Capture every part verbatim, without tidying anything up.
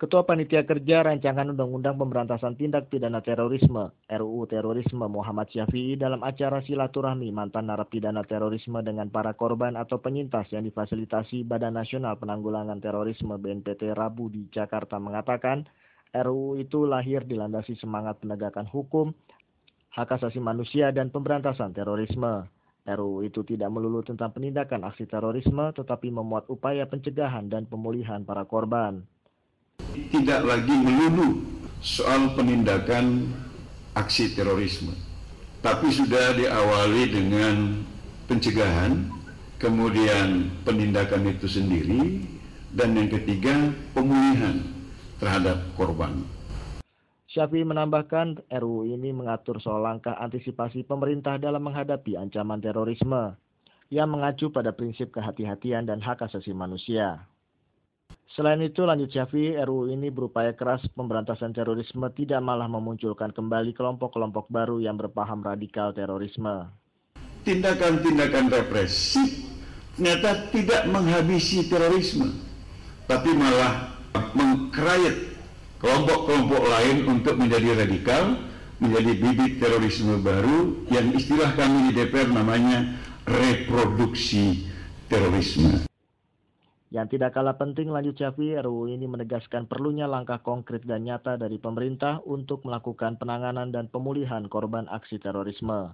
Ketua Panitia Kerja Rancangan Undang-Undang Pemberantasan Tindak Pidana Terorisme (R U U Terorisme) Muhammad Syafi'i dalam acara silaturahmi mantan narapidana terorisme dengan para korban atau penyintas yang difasilitasi Badan Nasional Penanggulangan Terorisme (B N P T) Rabu di Jakarta mengatakan, R U U itu lahir dilandasi semangat penegakan hukum, hak asasi manusia dan pemberantasan terorisme. R U U itu tidak melulu tentang penindakan aksi terorisme, tetapi memuat upaya pencegahan dan pemulihan para korban. Tidak lagi melulu soal penindakan aksi terorisme, tapi sudah diawali dengan pencegahan, kemudian penindakan itu sendiri, dan yang ketiga pemulihan terhadap korban. Syafi'i menambahkan, R U U ini mengatur soal langkah antisipasi pemerintah dalam menghadapi ancaman terorisme, yang mengacu pada prinsip kehati-hatian dan hak asasi manusia. Selain itu, lanjut Syafi'i, R U U ini berupaya keras pemberantasan terorisme tidak malah memunculkan kembali kelompok-kelompok baru yang berpaham radikal terorisme. Tindakan-tindakan represif ternyata tidak menghabisi terorisme, tapi malah mengkerayat kelompok-kelompok lain untuk menjadi radikal, menjadi bibit terorisme baru yang istilah kami di D P R namanya reproduksi terorisme. Yang tidak kalah penting, lanjut Syafi'i, R U U ini menegaskan perlunya langkah konkret dan nyata dari pemerintah untuk melakukan penanganan dan pemulihan korban aksi terorisme.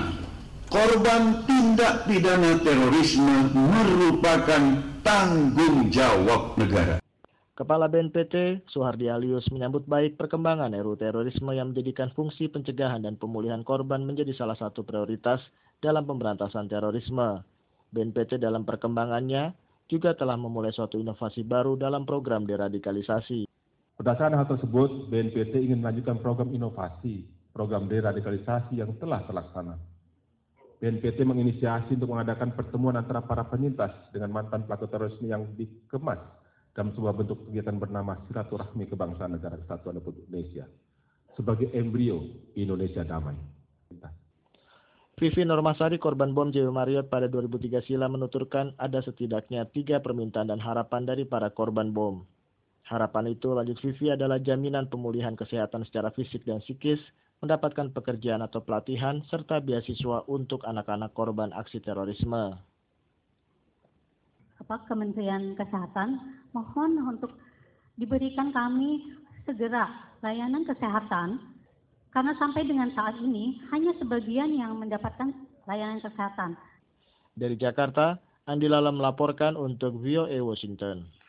Korban tindak pidana terorisme merupakan tanggung jawab negara. Kepala B N P T, Suhardi Alyus, menyambut baik perkembangan R U U terorisme yang menjadikan fungsi pencegahan dan pemulihan korban menjadi salah satu prioritas dalam pemberantasan terorisme. B N P T dalam perkembangannya juga telah memulai suatu inovasi baru dalam program deradikalisasi. Berdasarkan hal tersebut, B N P T ingin melanjutkan program inovasi, program deradikalisasi yang telah terlaksana. B N P T menginisiasi untuk mengadakan pertemuan antara para penyintas dengan mantan pelaku terorisme yang dikemas dalam sebuah bentuk kegiatan bernama Silaturahmi Kebangsaan Negara Kesatuan Republik Indonesia sebagai embrio Indonesia Damai. Vivi Normasari, korban bom J W Marriott pada dua ribu tiga silam, menuturkan ada setidaknya tiga permintaan dan harapan dari para korban bom. Harapan itu, lanjut Vivi, adalah jaminan pemulihan kesehatan secara fisik dan psikis, mendapatkan pekerjaan atau pelatihan, serta beasiswa untuk anak-anak korban aksi terorisme. Kementerian Kesehatan mohon untuk diberikan kami segera layanan kesehatan, karena sampai dengan saat ini hanya sebagian yang mendapatkan layanan kesehatan. Dari Jakarta, Andi Lala melaporkan untuk V O A Washington.